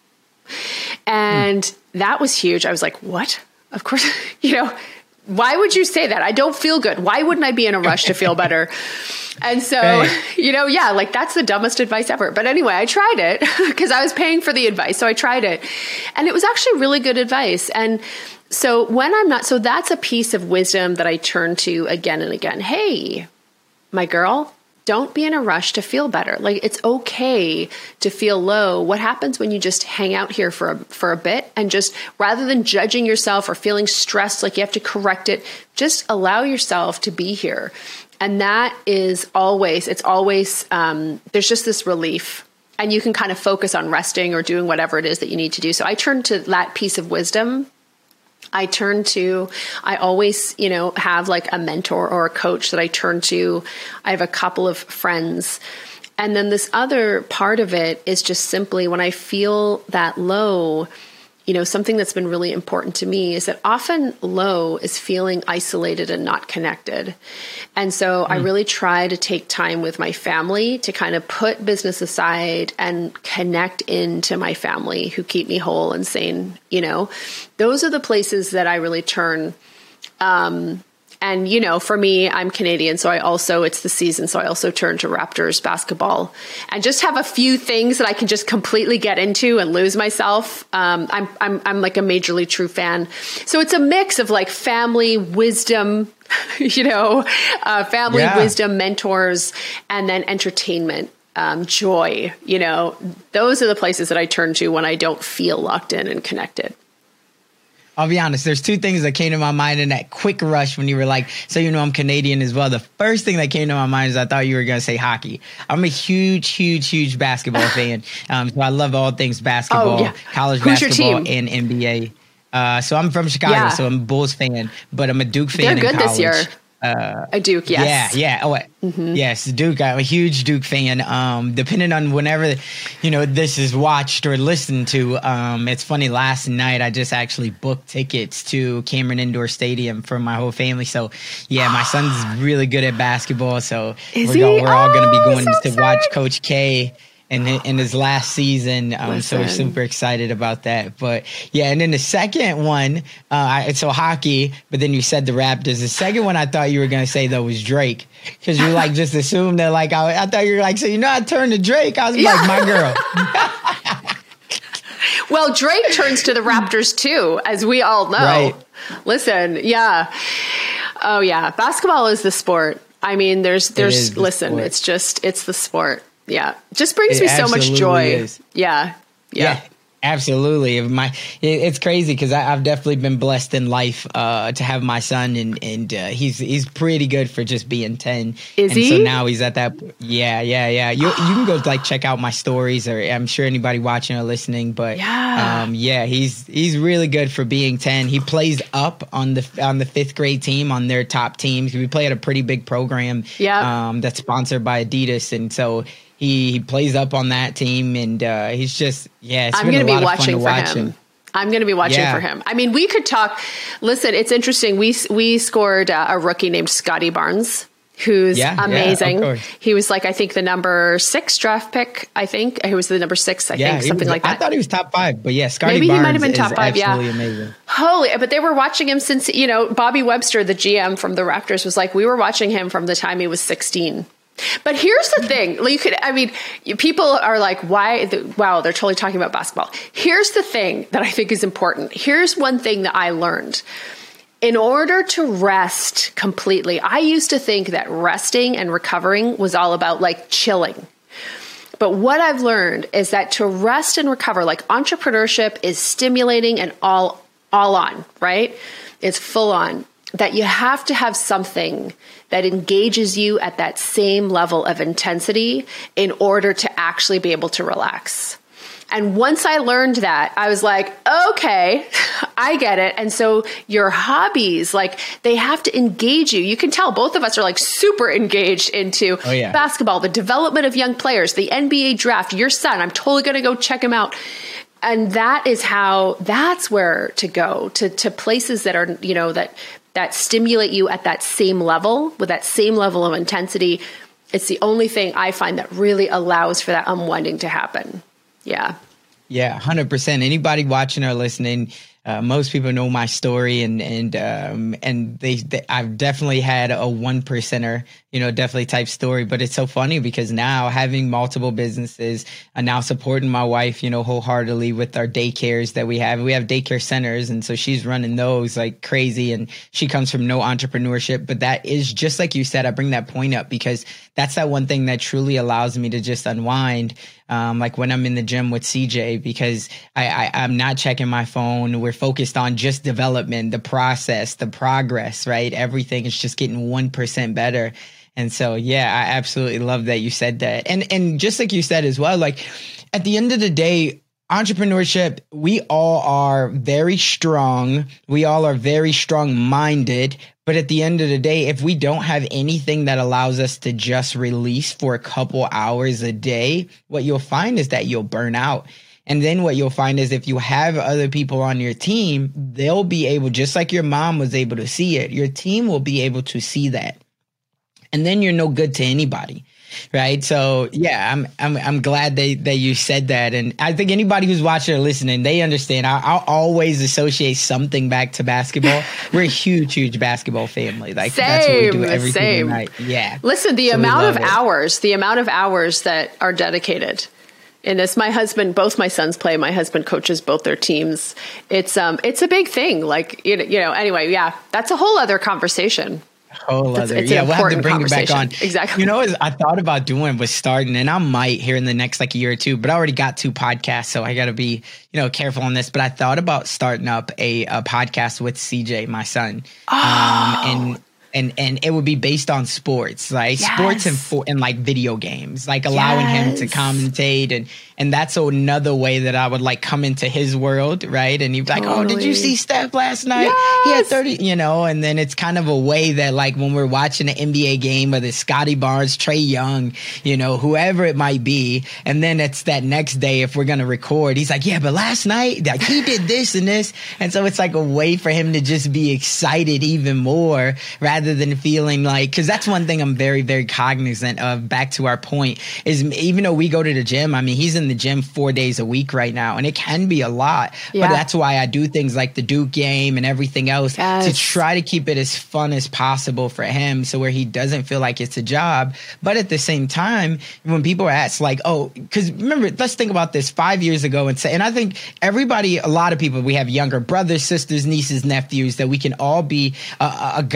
And that was huge. I was like, what? Of course, why would you say that? I don't feel good. Why wouldn't I be in a rush to feel better? And so, like, that's the dumbest advice ever. But anyway, I tried it because I was paying for the advice. So I tried it, and it was actually really good advice. And so so that's a piece of wisdom that I turn to again and again. Hey, my girl, don't be in a rush to feel better. Like, it's okay to feel low. What happens when you just hang out here for a bit, and just, rather than judging yourself or feeling stressed, like you have to correct it, just allow yourself to be here. And that is always, there's just this relief, and you can kind of focus on resting or doing whatever it is that you need to do. So I turn to that piece of wisdom. I always, have like a mentor or a coach that I turn to. I have a couple of friends. And then this other part of it is just simply when I feel that low, something that's been really important to me is that often low is feeling isolated and not connected. And so I really try to take time with my family to kind of put business aside and connect into my family who keep me whole and sane. Those are the places that I really turn. And, for me, I'm Canadian, so it's the season. So I also turn to Raptors basketball and just have a few things that I can just completely get into and lose myself. I'm like a Major League True fan. So it's a mix of like family, wisdom, wisdom, mentors, and then entertainment, joy. Those are the places that I turn to when I don't feel locked in and connected. I'll be honest, there's two things that came to my mind in that quick rush when you were like, so I'm Canadian as well. The first thing that came to my mind is I thought you were going to say hockey. I'm a huge, huge, huge basketball fan. So I love all things basketball, college basketball, and NBA. So I'm from Chicago, so I'm a Bulls fan, but I'm a Duke fan in college. They're good this year. A Duke, yes. Yeah. Oh, yes, Duke. I'm a huge Duke fan. Depending on whenever, this is watched or listened to. It's funny. Last night, I just actually booked tickets to Cameron Indoor Stadium for my whole family. So, my son's really good at basketball. So we're all going to be going to watch Coach K in his last season. So we're super excited about that. But and then the second one, so hockey, but then you said the Raptors. The second one I thought you were going to say, though, was Drake. Because you like just assumed that, like, I thought you were like, so I turned to Drake. I was like, my girl. Well, Drake turns to the Raptors too, as we all know. Right. Listen, Oh yeah. Basketball is the sport. I mean, there's listen, it's the sport. Yeah. Just brings me so much joy. Is. Yeah. Absolutely. It's crazy because I've definitely been blessed in life to have my son, and he's pretty good for just being 10. Is he? So now he's at that. Yeah. You can go like check out my stories, or I'm sure anybody watching or listening. But he's really good for being 10. He plays up on the 5th grade team on their top teams. We play at a pretty big program. That's sponsored by Adidas, and so. He plays up on that team, and he's just, I'm going to be watching for him. I'm going to be watching for him. I mean, we could talk. Listen, it's interesting. We scored a rookie named Scotty Barnes, who's amazing. Yeah, he was like, I think the number 6 draft pick. I think he was the number 6. I think something like that. I thought he was top 5, but Scotty Maybe Barnes he might have been top 5. Absolutely amazing. But they were watching him since, Bobby Webster, the GM from the Raptors, was like, we were watching him from the time he was 16. But here's the thing. People are like, wow, they're totally talking about basketball. Here's the thing that I think is important. Here's one thing that I learned. In order to rest completely, I used to think that resting and recovering was all about like chilling. But what I've learned is that to rest and recover, like entrepreneurship is stimulating and all on, right? It's full on. That you have to have something that engages you at that same level of intensity in order to actually be able to relax. And once I learned that, I was like, okay, I get it. And so your hobbies, like they have to engage you. You can tell both of us are like super engaged into basketball, the development of young players, the NBA draft, your son. I'm totally going to go check him out. And that's where to go to places that are, that stimulate you at that same level with that same level of intensity. It's the only thing I find that really allows for that unwinding to happen. Yeah. Yeah, 100%. Anybody watching or listening, most people know my story, and I've definitely had a 1%er, definitely type story. But it's so funny because now having multiple businesses, I'm now supporting my wife, wholeheartedly with our daycares that we have. We have daycare centers, and so she's running those like crazy. And she comes from no entrepreneurship, but that is just like you said. I bring that point up because that's that one thing that truly allows me to just unwind. Like when I'm in the gym with CJ, because I'm not checking my phone. We're focused on just development, the process, the progress, right? Everything is just getting 1% better. And so, I absolutely love that you said that. And just like you said as well, like at the end of the day, entrepreneurship, we all are very strong. We all are very strong minded. But at the end of the day, if we don't have anything that allows us to just release for a couple hours a day, what you'll find is that you'll burn out. And then what you'll find is if you have other people on your team, they'll be able, just like your mom was able to see it, your team will be able to see that. And then you're no good to anybody. Right. So, I'm glad that you said that. And I think anybody who's watching or listening, they understand. I'll always associate something back to basketball. We're a huge basketball family. Like that's what we do every single night. Yeah. Listen, the amount of hours that are dedicated in this. My husband, both my sons play. My husband coaches both their teams. It's a big thing. Like, anyway, that's a whole other conversation. We'll have to bring it back on. Exactly. I thought about doing was starting, and I might here in the next like year or two, but I already got 2 podcasts, so I got to be, careful on this. But I thought about starting up a podcast with CJ, my son. And it would be based on sports, like sports and like video games, like allowing him to commentate. And that's another way that I would like come into his world. Right. And he'd be like, oh, did you see Steph last night? Yes. He had 30, and then it's kind of a way that like when we're watching an NBA game, whether it's Scotty Barnes, Trae Young, whoever it might be. And then it's that next day, if we're going to record, he's like, yeah, but last night like he did this and this. And so it's like a way for him to just be excited even more rather than feeling like, because that's one thing I'm very, very cognizant of, back to our point, is even though we go to the gym, I mean, he's in the gym 4 days a week right now, and it can be a lot, but that's why I do things like the Duke game and everything else to try to keep it as fun as possible for him, so where he doesn't feel like it's a job. But at the same time, when people ask like, oh, because remember, let's think about this 5 years ago and I think everybody, a lot of people, we have younger brothers, sisters, nieces, nephews, that we can all be a guiding factor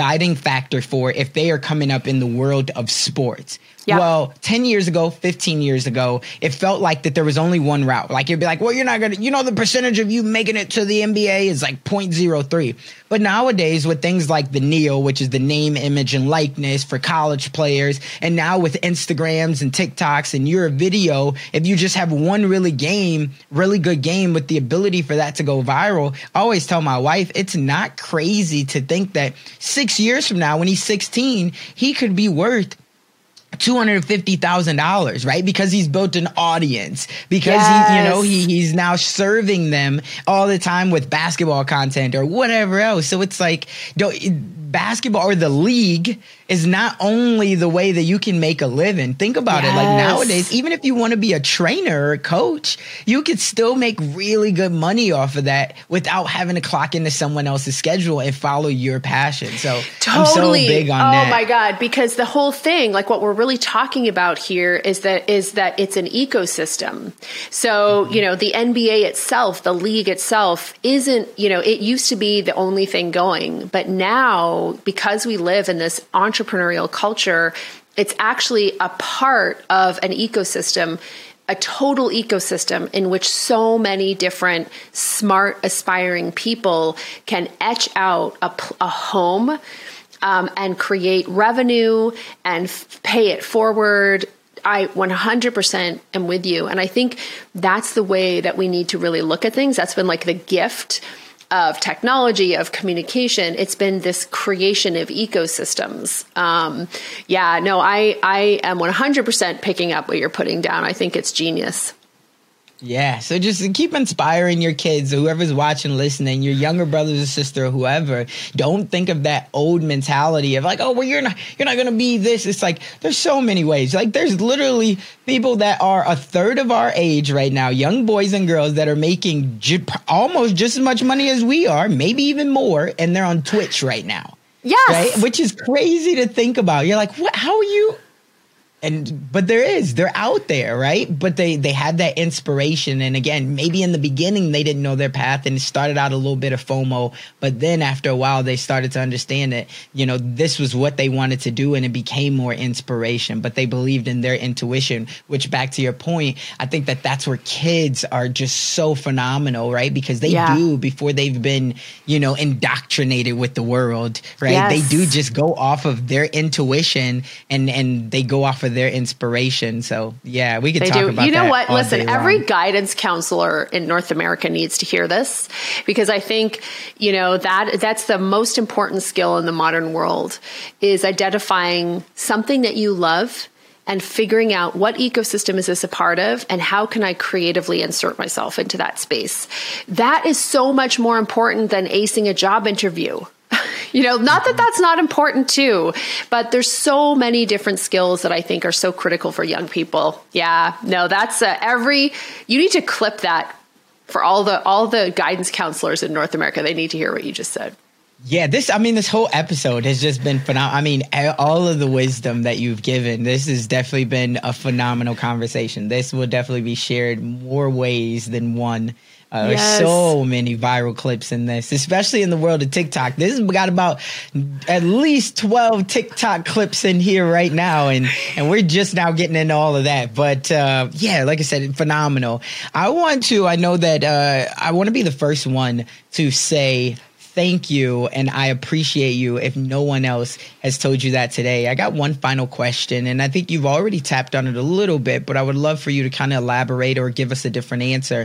factor for if they are coming up in the world of sports. Yep. Well, 10 years ago, 15 years ago, it felt like that there was only one route. Like, you'd be like, well, you're not going to, the percentage of you making it to the NBA is like 0.03. But nowadays, with things like the NEO, which is the name, image, and likeness for college players, and now with Instagrams and TikToks and your video, if you just have one really good game with the ability for that to go viral, I always tell my wife, it's not crazy to think that 6 years from now, when he's 16, he could be worth $250,000, right? Because he's built an audience, because he's now serving them all the time with basketball content or whatever else. So it's like, basketball or the league is not only the way that you can make a living. Think about it. Like, nowadays, even if you want to be a trainer or a coach, you could still make really good money off of that without having to clock into someone else's schedule and follow your passion. So I'm so big on that. Oh my God. Because the whole thing, like what we're really talking about here is that it's an ecosystem. So, the NBA itself, the league itself isn't, it used to be the only thing going, but now, because we live in this entrepreneurial culture, it's actually a part of an ecosystem, a total ecosystem in which so many different smart, aspiring people can etch out a home and create revenue and pay it forward. I 100% am with you. And I think that's the way that we need to really look at things. That's been like the gift of technology, of communication. It's been this creation of ecosystems. I am 100% picking up what you're putting down. I think it's genius. Yeah. So just keep inspiring your kids, whoever's watching, listening, your younger brothers or sister, or whoever. Don't think of that old mentality of like, oh, well, you're not going to be this. It's like, there's so many ways. Like, there's literally people that are a third of our age right now, young boys and girls that are making almost just as much money as we are, maybe even more. And they're on Twitch right now. Yes. Right? Which is crazy to think about. You're like, what? How are you? But they're out there, right? But they had that inspiration. And again, maybe in the beginning, they didn't know their path and it started out a little bit of FOMO. But then after a while, they started to understand that, this was what they wanted to do and it became more inspiration. But they believed in their intuition, which, back to your point, I think that's where kids are just so phenomenal, right? Because they do, before they've been, indoctrinated with the world, right? Yes. They do just go off of their intuition and they go off of their inspiration. So yeah, we could talk about that. You know what? Listen, every long. guidance counselor in North America needs to hear this, because I think, that's the most important skill in the modern world, is identifying something that you love and figuring out what ecosystem is this a part of and how can I creatively insert myself into that space. That is so much more important than acing a job interview. Not that that's not important too, but there's so many different skills that I think are so critical for young people. Yeah, no, that's you need to clip that for all the guidance counselors in North America. They need to hear what you just said. Yeah, this whole episode has just been phenomenal. I mean, all of the wisdom that you've given, this has definitely been a phenomenal conversation. This will definitely be shared more ways than one. There's so many viral clips in this, especially in the world of TikTok. This has got about at least 12 TikTok clips in here right now, and we're just now getting into all of that. But like I said, phenomenal. I know that I want to be the first one to say thank you, and I appreciate you if no one else has told you that today. I got one final question, and I think you've already tapped on it a little bit, but I would love for you to kind of elaborate or give us a different answer.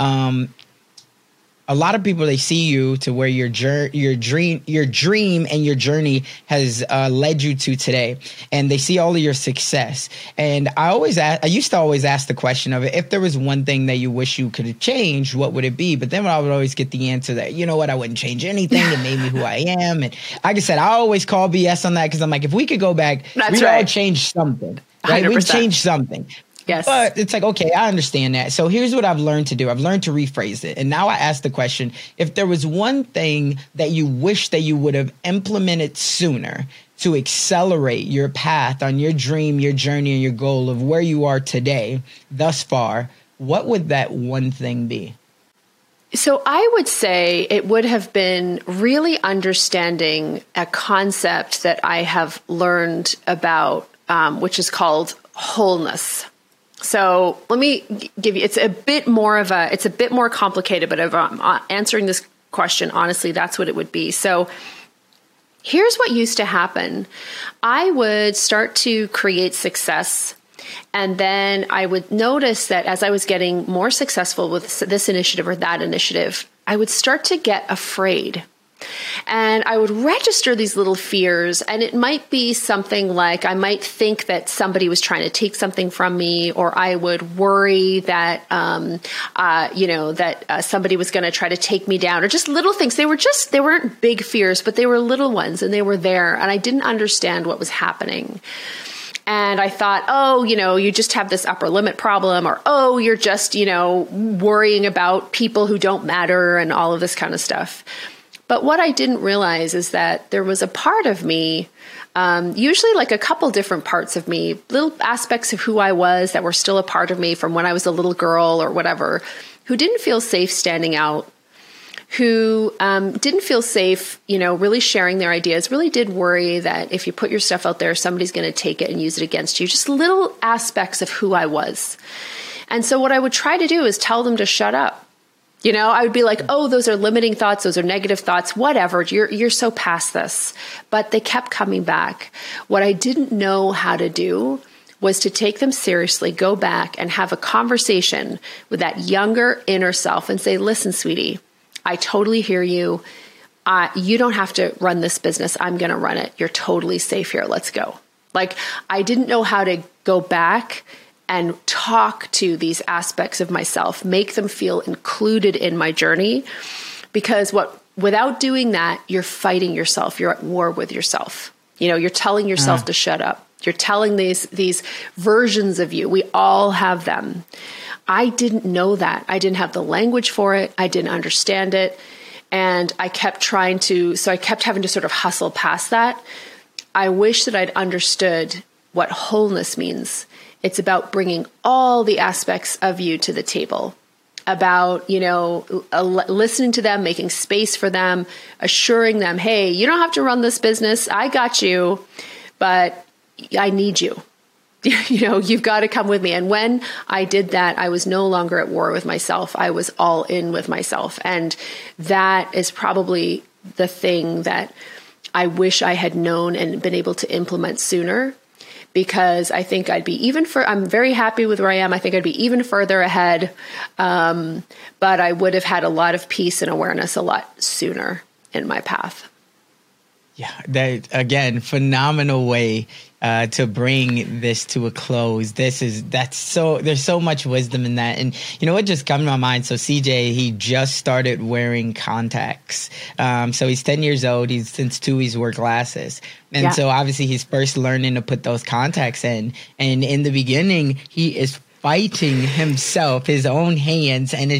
A lot of people, they see you to where your dream and your journey has led you to today, and they see all of your success. And I used to always ask the question of it, if there was one thing that you wish you could have changed, what would it be? But then I would always get the answer that, you know what, I wouldn't change anything. It made me who I am. And like I said, I always call BS on that, because I'm like, if we could go back, we'd all change something, right? 100%. We'd change something. Yes. But it's like, okay, I understand that. So here's what I've learned to do. I've learned to rephrase it. And now I ask the question, if there was one thing that you wish that you would have implemented sooner to accelerate your path on your dream, your journey, and your goal of where you are today, thus far, what would that one thing be? So I would say it would have been really understanding a concept that I have learned about, which is called wholeness. So let me give you, it's a bit more complicated, but if I'm answering this question, honestly, that's what it would be. So here's what used to happen. I would start to create success, and then I would notice that as I was getting more successful with this initiative or that initiative, I would start to get afraid. And I would register these little fears, and it might be something like I might think that somebody was trying to take something from me, or I would worry that, somebody was going to try to take me down, or just little things. They weren't big fears, but they were little ones, and they were there, and I didn't understand what was happening. And I thought, you just have this upper limit problem, or, you're just, worrying about people who don't matter and all of this kind of stuff. But what I didn't realize is that there was a part of me, usually like a couple different parts of me, little aspects of who I was that were still a part of me from when I was a little girl or whatever, who didn't feel safe standing out, who didn't feel safe, really sharing their ideas, really did worry that if you put your stuff out there, somebody's going to take it and use it against you. Just little aspects of who I was. And so what I would try to do is tell them to shut up. I would be like, those are limiting thoughts. Those are negative thoughts, whatever. You're so past this. But they kept coming back. What I didn't know how to do was to take them seriously, go back and have a conversation with that younger inner self and say, listen, sweetie, I totally hear you. You don't have to run this business. I'm going to run it. You're totally safe here. Let's go. Like, I didn't know how to go back and talk to these aspects of myself, make them feel included in my journey. Because without doing that, you're fighting yourself. You're at war with yourself. You're telling yourself to shut up. You're telling these versions of you. We all have them. I didn't know that. I didn't have the language for it. I didn't understand it. And I kept having to sort of hustle past that. I wish that I'd understood what wholeness means. It's about bringing all the aspects of you to the table, about, listening to them, making space for them, assuring them, hey, you don't have to run this business. I got you, but I need you. You've got to come with me. And when I did that, I was no longer at war with myself. I was all in with myself. And that is probably the thing that I wish I had known and been able to implement sooner. Because I think I'm very happy with where I am. I think I'd be even further ahead. But I would have had a lot of peace and awareness a lot sooner in my path. Yeah, that, again, phenomenal way to bring this to a close. There's so much wisdom in that. And what just come to my mind? So CJ, he just started wearing contacts. So he's 10 years old. Since 2, he's wore glasses. And so obviously he's first learning to put those contacts in. And in the beginning, he is fighting himself, his own hands. And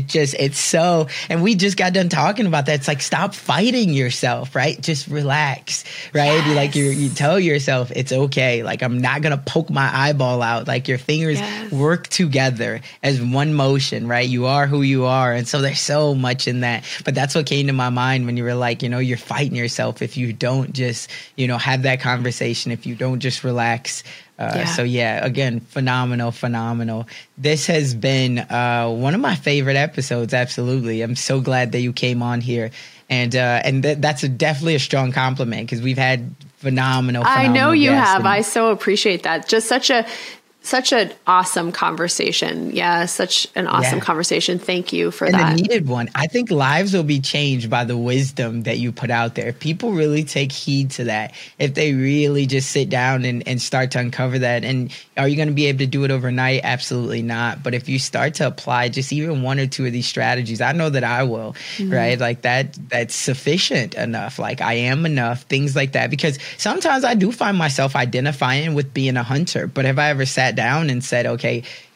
and we just got done talking about that. It's like, stop fighting yourself, right? Just relax, right? Yes. Like you tell yourself, it's okay. Like, I'm not going to poke my eyeball out. Like, your fingers work together as one motion, right? You are who you are. And so there's so much in that. But that's what came to my mind when you were like, you're fighting yourself if you don't just, have that conversation, if you don't just relax. So again, phenomenal. This has been one of my favorite episodes. Absolutely. I'm so glad that you came on here. And that's definitely a strong compliment, because we've had phenomenal I know you have. I so appreciate that. Just such an awesome conversation. Yeah, such an awesome conversation. Thank you for that. And a needed one. I think lives will be changed by the wisdom that you put out there. If people really take heed to that, if they really just sit down and start to uncover that. And are you going to be able to do it overnight? Absolutely not. But if you start to apply just even one or two of these strategies, I know that I will, right? Like that's sufficient enough. Like, I am enough, things like that. Because sometimes I do find myself identifying with being a hunter. But have I ever sat down and said, okay,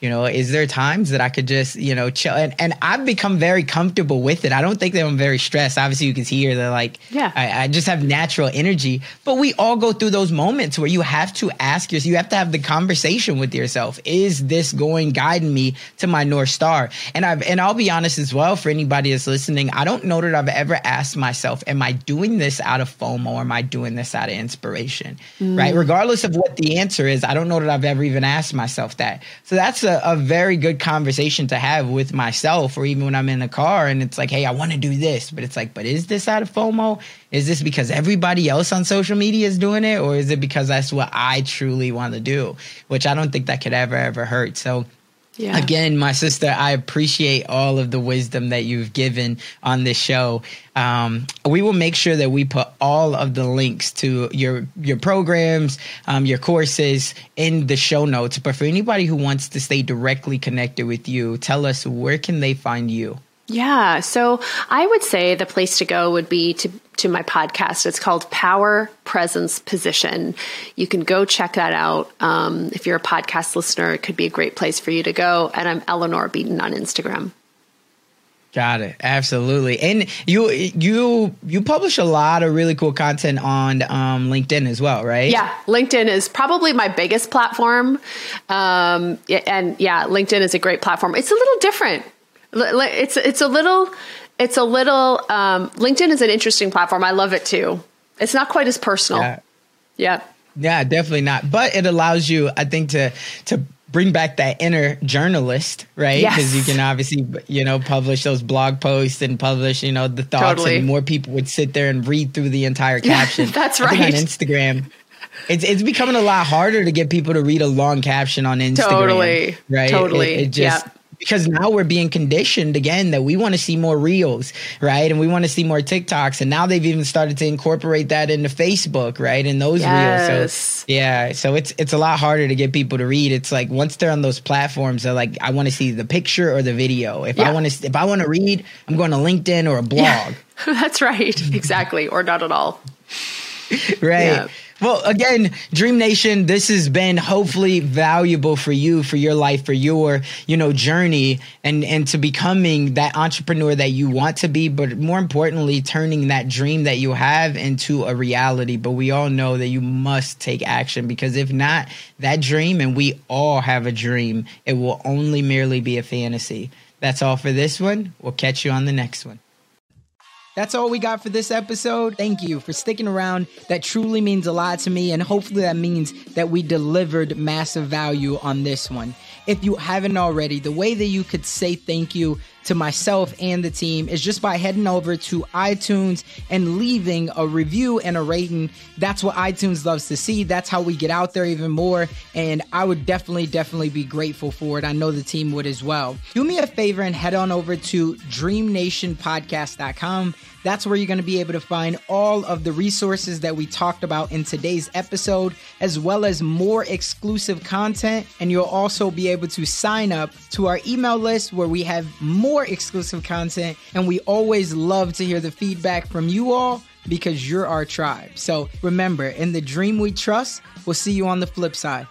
Is there times that I could just, chill? And I've become very comfortable with it. I don't think that I'm very stressed. Obviously, you can hear that, like, I just have natural energy. But we all go through those moments where you have to ask yourself, you have to have the conversation with yourself. Is this guiding me to my North Star? And I'll be honest as well, for anybody that's listening, I don't know that I've ever asked myself, am I doing this out of FOMO or am I doing this out of inspiration? Right? Regardless of what the answer is, I don't know that I've ever even asked myself that. So that's a very good conversation to have with myself, or even when I'm in the car and it's like, hey, I want to do this, but it's like, but is this out of FOMO? Is this because everybody else on social media is doing it? Or is it because that's what I truly want to do? Which I don't think that could ever hurt. So again, my sister, I appreciate all of the wisdom that you've given on this show. We will make sure that we put all of the links to your programs, your courses in the show notes. But for anybody who wants to stay directly connected with you, tell us, where can they find you? Yeah. So I would say the place to go would be to my podcast. It's called Power, Presence, Position. You can go check that out. If you're a podcast listener, it could be a great place for you to go. And I'm Eleanor Beaton on Instagram. Got it. Absolutely. And you publish a lot of really cool content on LinkedIn as well, right? Yeah. LinkedIn is probably my biggest platform. And LinkedIn is a great platform. It's a little different. It's a little, LinkedIn is an interesting platform. I love it too. It's not quite as personal. Yeah, definitely not. But it allows you, I think, to bring back that inner journalist, right? Because you can obviously, publish those blog posts and publish, the thoughts, totally. And more people would sit there and read through the entire caption. That's right. I think on Instagram, it's becoming a lot harder to get people to read a long caption on Instagram. Totally. Right. Totally. It just, because now we're being conditioned again that we want to see more reels, right? And we want to see more TikToks. And now they've even started to incorporate that into Facebook, right? And those reels. So it's a lot harder to get people to read. It's like once they're on those platforms, they're like, I want to see the picture or the video. If I want to read, I'm going to LinkedIn or a blog. Yeah. That's right. Exactly. Or not at all. Right. Yeah. Well, again, Dream Nation, this has been hopefully valuable for you, for your life, for your, journey and to becoming that entrepreneur that you want to be, but more importantly, turning that dream that you have into a reality. But we all know that you must take action, because if not, that dream, and we all have a dream, it will only merely be a fantasy. That's all for this one. We'll catch you on the next one. That's all we got for this episode. Thank you for sticking around. That truly means a lot to me, and hopefully that means that we delivered massive value on this one. If you haven't already, the way that you could say thank you to myself and the team is just by heading over to iTunes and leaving a review and a rating. That's what iTunes loves to see. That's how we get out there even more. And I would definitely be grateful for it. I know the team would as well. Do me a favor and head on over to dreamnationpodcast.com. That's where you're going to be able to find all of the resources that we talked about in today's episode, as well as more exclusive content. And you'll also be able to sign up to our email list where we have more exclusive content. And we always love to hear the feedback from you all, because you're our tribe. So remember, in the dream we trust, we'll see you on the flip side.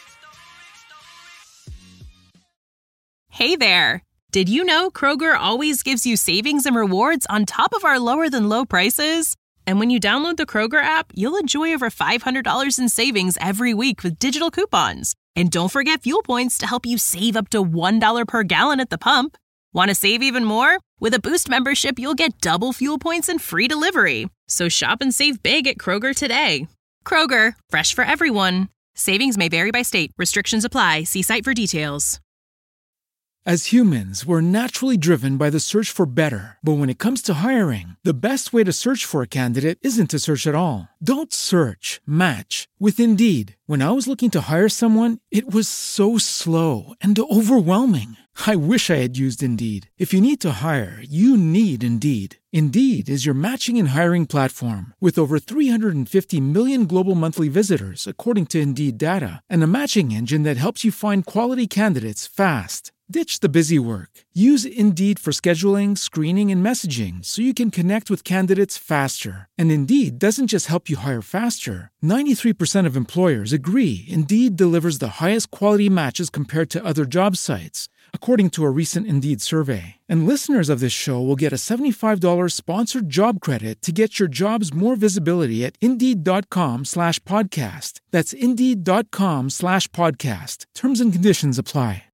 Hey there. Did you know Kroger always gives you savings and rewards on top of our lower than low prices? And when you download the Kroger app, you'll enjoy over $500 in savings every week with digital coupons. And don't forget fuel points to help you save up to $1 per gallon at the pump. Want to save even more? With a Boost membership, you'll get double fuel points and free delivery. So shop and save big at Kroger today. Kroger, fresh for everyone. Savings may vary by state. Restrictions apply. See site for details. As humans, we're naturally driven by the search for better. But when it comes to hiring, the best way to search for a candidate isn't to search at all. Don't search, match with Indeed. When I was looking to hire someone, it was so slow and overwhelming. I wish I had used Indeed. If you need to hire, you need Indeed. Indeed is your matching and hiring platform with over 350 million global monthly visitors, according to Indeed data, and a matching engine that helps you find quality candidates fast. Ditch the busy work. Use Indeed for scheduling, screening, and messaging so you can connect with candidates faster. And Indeed doesn't just help you hire faster. 93% of employers agree Indeed delivers the highest quality matches compared to other job sites, according to a recent Indeed survey. And listeners of this show will get a $75 sponsored job credit to get your jobs more visibility at Indeed.com/podcast. That's Indeed.com/podcast. Terms and conditions apply.